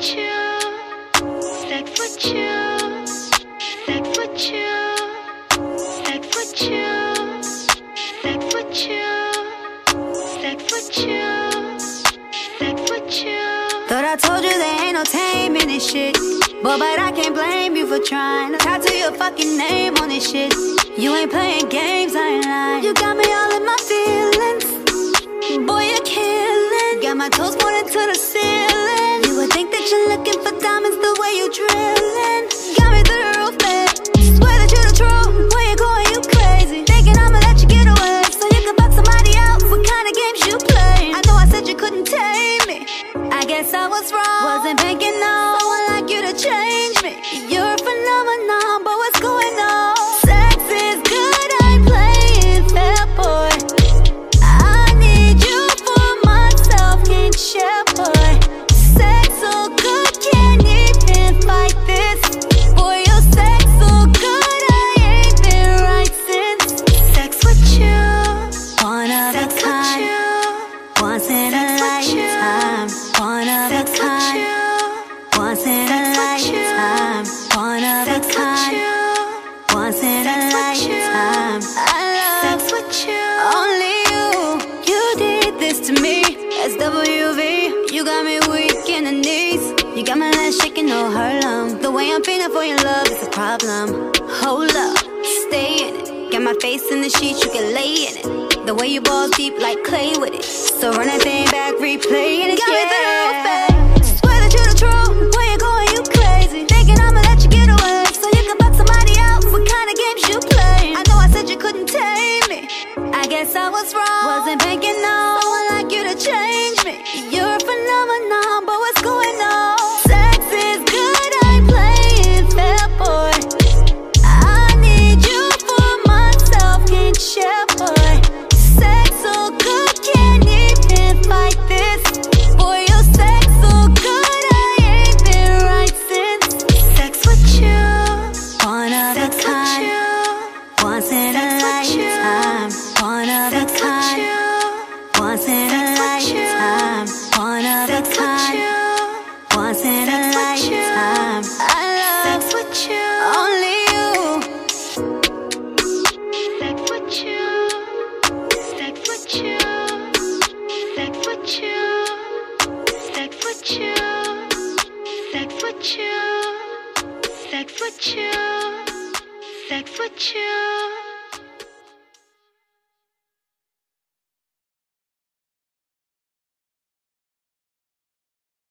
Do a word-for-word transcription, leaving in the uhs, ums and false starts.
with you, sex with you, sex with you, sex with you, sex with you, sex with you, sex with you. Thought I told you there ain't no tame in this shit, but but I can't blame you for trying to tattoo your fucking name on this shit. You ain't playing games, I ain't lying. You got me all in my feelings, boy, you're killing. Got my toes pointing to the ceiling. You would think that you're looking for diamonds the way you drilling. Got me through the roof, babe. Swear that you're the truth. Where you going, you crazy. Thinking I'ma let you get away so you can fuck somebody else. What kind of games you play? I know I said you couldn't tame me. I guess I was wrong. Wasn't banking on someone like you to change me. You're a phenomenon, but what's going on? Sex is good, I ain't playing fair, boy. I need you for myself, can't share, boy. Sex so good, can't even fight this. Boy, your sex so good, I ain't been right since. Sex with you, one of a kind, once in a lifetime. One of a kind, once in a lifetime. One of a kind, once in a lifetime. I love sex with you, only you. You did this to me. S W V, you got me weak in the knees. You got my legs shaking, no Harlem. The way I'm feeling for your love is a problem. Hold up, stay in it. Got my face in the sheets, you can lay in it. The way you balls deep like clay with it. So run that thing back, replay it. Got me through the roof, babe. Swear that you're the truth. Where you going, you crazy. Thinking I'ma let you get away so you can fuck somebody else. What kind of games you play? I know I said you couldn't tame me. I guess I was wrong. Wasn't banking on someone like you to change me. You're a phenomenon, but what's going on? Sex is good, I ain't playing fair, boy. I need you for myself, can't share, boy. Sex so good, can't even fight this. Boy, your sex so good, I ain't been right since. Sex with you, one of a kind, once in a lifetime. One of a kind, once in a lifetime. One of a kind, once in a lifetime. I love sex with you, only you. Sex with you, sex with you, sex with you, sex with you, sex with you, sex with you, sex with you.